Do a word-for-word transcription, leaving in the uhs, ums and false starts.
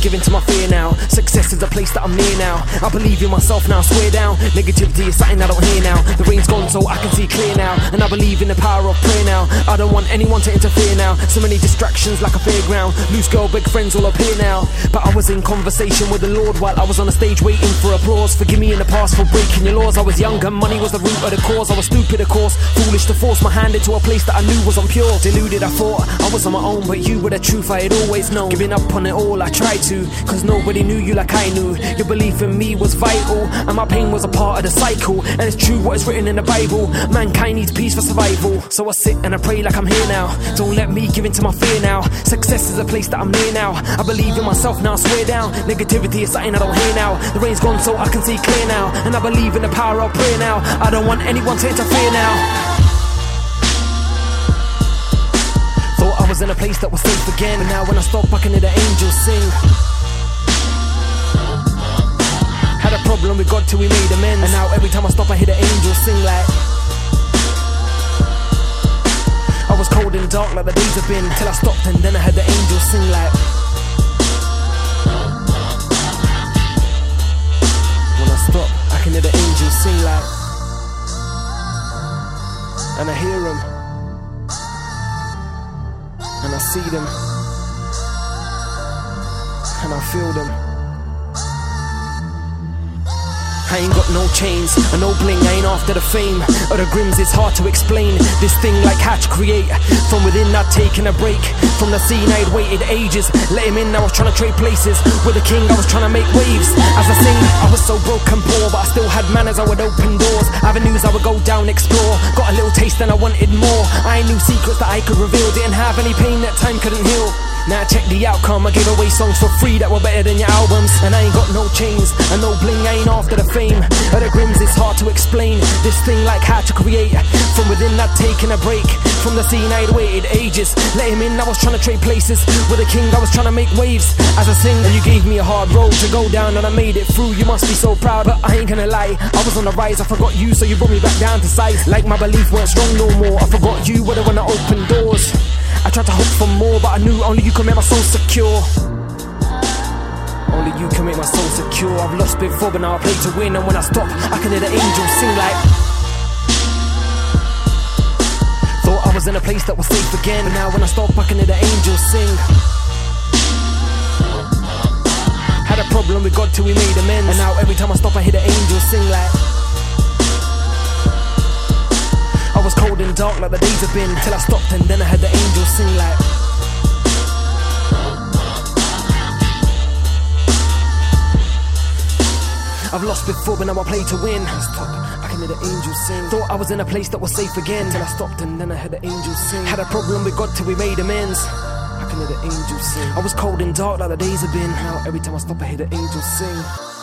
giving to my fear now. Success is a place that I'm near now. I believe in myself now, swear down. Negativity is something I don't hear now. The rain's gone so I can see clear now. And I believe in the power of prayer now. I don't want anyone to interfere now. So many distractions like a fairground. Loose girl, big friends all appear now. But I was in conversation with the Lord while I was on the stage waiting for applause. Forgive me in the past for breaking your laws. I was young and money was the root of the cause. I was stupid of course, foolish to force my hand into a place that I knew was impure. Deluded, I thought I was on my own, but you were the truth I had always known. Giving up on it all, I tried to, cause nobody knew you like I knew. Your belief in me was vital, and my pain was a part of the cycle. And it's true what is written in the Bible, mankind needs peace for survival. So I sit and I pray like I'm here now. Don't let me give in to my fear now. Success is a place that I'm near now. I believe in myself now, swear down. Negativity is something I don't hear now. The rain's gone so I can see clear now. And I believe in the power of prayer now. I don't want anyone to interfere now. Thought I was in a place that was safe again, but now when I stop I can hear the angels sing. Had a problem with God till we made amends, and now every time I stop I hear the angels sing like. I was cold and dark like the days have been, till I stopped and then I heard the angels sing like. When I stop I can hear the angels sing like. And I hear them, and I see them, and I feel them. I ain't got no chains, and no bling, I ain't after the fame or the grims, it's hard to explain. This thing like how to create, from within I'd taken a break. From the scene I'd waited ages, let him in, I was trying to trade places. With the king I was trying to make waves. As I sing, I was so broke and poor, but I still had manners, I would open doors. Avenues I would go down, explore. Got a little taste and I wanted more. I knew secrets that I could reveal, didn't have any pain that time couldn't heal. Now check the outcome, I gave away songs for free that were better than your albums. And I ain't got no chains, and no bling, I ain't after the fame or the grims, it's hard to explain. This thing like how to create, from within I'd taken a break. From the scene I'd waited ages, let him in, I was trying to trade places. With the king I was trying to make waves. As I sing, and you gave me a hard road to go down, and I made it through, you must be so proud. But I ain't gonna lie, I was on the rise, I forgot you, so you brought me back down to size. Like my belief weren't strong no more, I forgot you were the one that opened doors. I tried to hope for more, but I knew only you could make my soul secure. Only you can make my soul secure. I've lost before, but now I play to win. And when I stop, I can hear the angels sing like. Thought I was in a place that was safe again, but now when I stop, I can hear the angels sing. Had a problem with God till we made amends, and now every time I stop, I hear the angels sing like. I was cold and dark like the days have been, till I stopped and then I heard the angels sing like. I've lost before, but now I play to win. Stop, I can hear the angels sing. Thought I was in a place that was safe again, till I stopped and then I heard the angels sing. Had a problem with God till we made amends. I can hear the angels sing. I was cold and dark like the days have been. Now every time I stop I hear the angels sing.